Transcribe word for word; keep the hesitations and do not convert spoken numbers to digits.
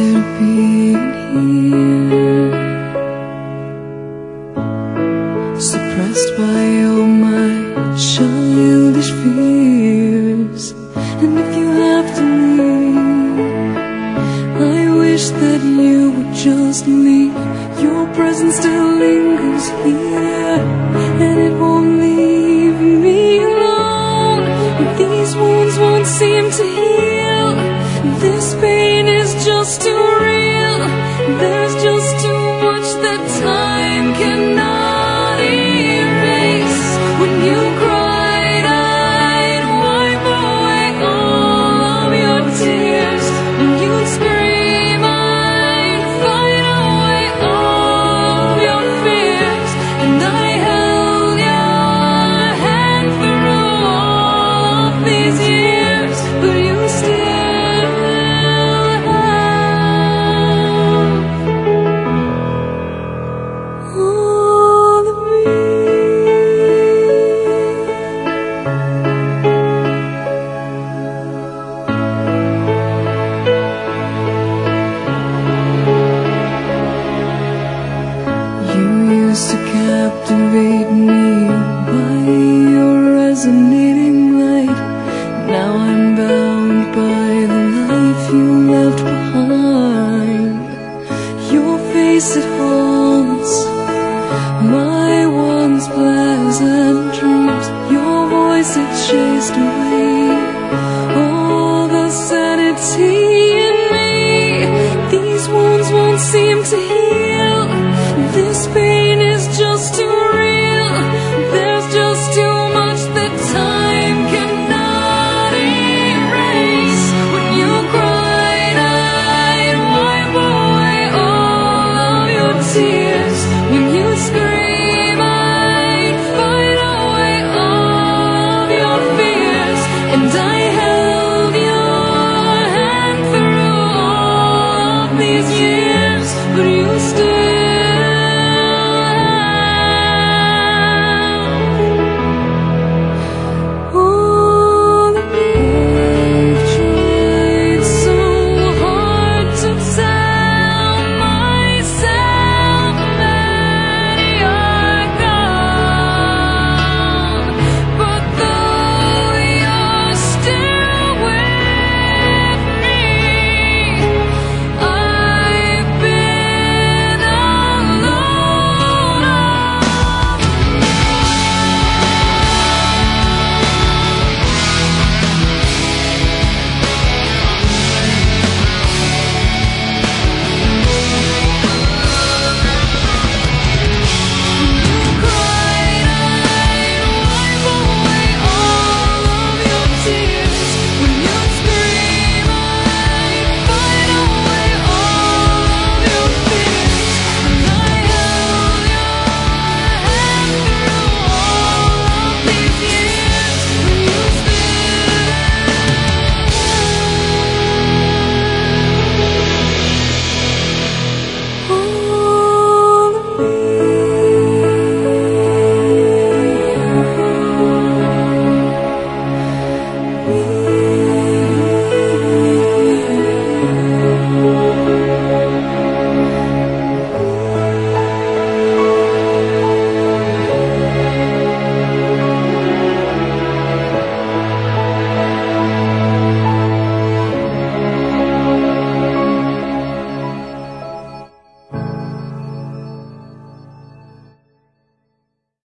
tired of being here, suppressed by all my childish fears. And if you have to leave, I wish that you would just leave. Your presence still lingers here, and it won't leave me alone. These wounds won't seem to heal. This pain is just too real. There's just too much that time cannot erase. When you cried, I'd wipe away all of your tears. When you'd scream, I'd fight away all of your fears. And I held your hand through all of these years, but you still used to captivate me by your resonating light. Now I'm bound by the life you left behind. Your face, it haunts my once pleasant dreams. Your voice, it chased away all the sanity in me. These wounds won't seem to heal.